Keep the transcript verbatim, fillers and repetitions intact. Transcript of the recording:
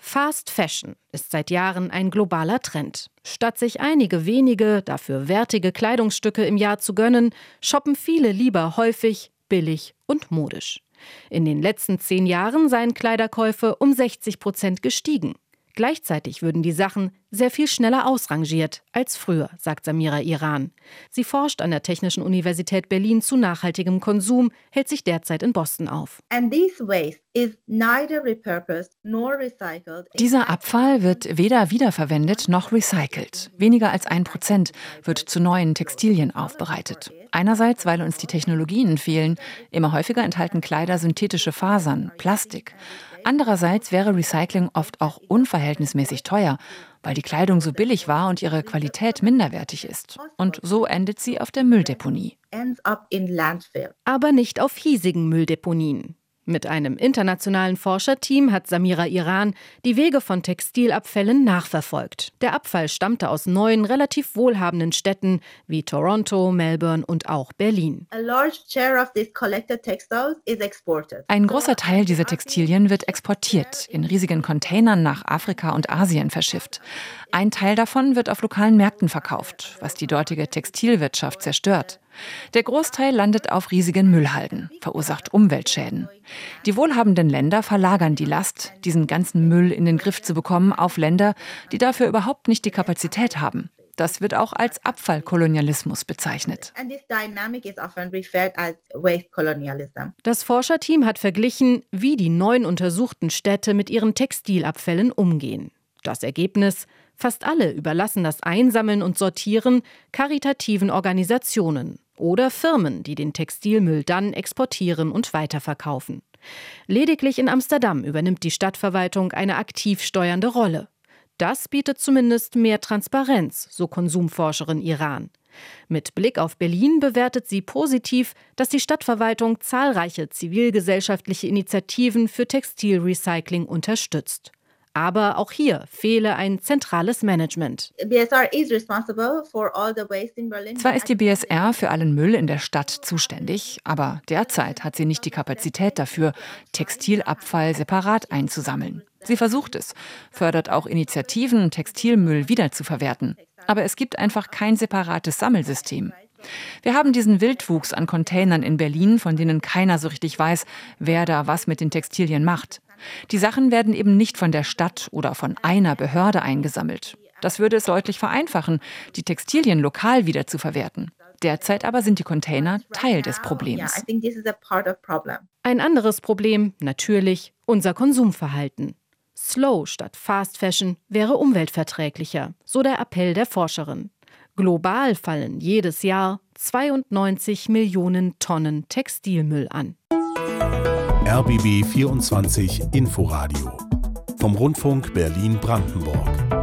Fast Fashion ist seit Jahren ein globaler Trend. Statt sich einige wenige, dafür wertige Kleidungsstücke im Jahr zu gönnen, shoppen viele lieber häufig, billig und modisch. In den letzten zehn Jahren seien Kleiderkäufe um sechzig Prozent gestiegen. Gleichzeitig würden die Sachen sehr viel schneller ausrangiert als früher, sagt Samira Iran. Sie forscht an der Technischen Universität Berlin zu nachhaltigem Konsum, hält sich derzeit in Boston auf. Dieser Abfall wird weder wiederverwendet noch recycelt. Weniger als ein Prozent wird zu neuen Textilien aufbereitet. Einerseits, weil uns die Technologien fehlen. Immer häufiger enthalten Kleider synthetische Fasern, Plastik. Andererseits wäre Recycling oft auch unverhältnismäßig teuer, weil die Kleidung so billig war und ihre Qualität minderwertig ist. Und so endet sie auf der Mülldeponie. Aber nicht auf hiesigen Mülldeponien. Mit einem internationalen Forscherteam hat Samira Iran die Wege von Textilabfällen nachverfolgt. Der Abfall stammte aus neun relativ wohlhabenden Städten wie Toronto, Melbourne und auch Berlin. Ein großer Teil dieser Textilien wird exportiert, in riesigen Containern nach Afrika und Asien verschifft. Ein Teil davon wird auf lokalen Märkten verkauft, was die dortige Textilwirtschaft zerstört. Der Großteil landet auf riesigen Müllhalden, verursacht Umweltschäden. Die wohlhabenden Länder verlagern die Last, diesen ganzen Müll in den Griff zu bekommen, auf Länder, die dafür überhaupt nicht die Kapazität haben. Das wird auch als Abfallkolonialismus bezeichnet. Das Forscherteam hat verglichen, wie die neun untersuchten Städte mit ihren Textilabfällen umgehen. Das Ergebnis: Fast alle überlassen das Einsammeln und Sortieren karitativen Organisationen oder Firmen, die den Textilmüll dann exportieren und weiterverkaufen. Lediglich in Amsterdam übernimmt die Stadtverwaltung eine aktiv steuernde Rolle. Das bietet zumindest mehr Transparenz, so Konsumforscherin Iran. Mit Blick auf Berlin bewertet sie positiv, dass die Stadtverwaltung zahlreiche zivilgesellschaftliche Initiativen für Textilrecycling unterstützt. Aber auch hier fehle ein zentrales Management. Zwar ist die B S R für allen Müll in der Stadt zuständig, aber derzeit hat sie nicht die Kapazität dafür, Textilabfall separat einzusammeln. Sie versucht es, fördert auch Initiativen, Textilmüll wiederzuverwerten. Aber es gibt einfach kein separates Sammelsystem. Wir haben diesen Wildwuchs an Containern in Berlin, von denen keiner so richtig weiß, wer da was mit den Textilien macht. Die Sachen werden eben nicht von der Stadt oder von einer Behörde eingesammelt. Das würde es deutlich vereinfachen, die Textilien lokal wiederzuverwerten. Derzeit aber sind die Container Teil des Problems. Ein anderes Problem, natürlich, unser Konsumverhalten. Slow statt Fast Fashion wäre umweltverträglicher, so der Appell der Forscherin. Global fallen jedes Jahr zweiundneunzig Millionen Tonnen Textilmüll an. R B B vierundzwanzig Inforadio vom Rundfunk Berlin-Brandenburg.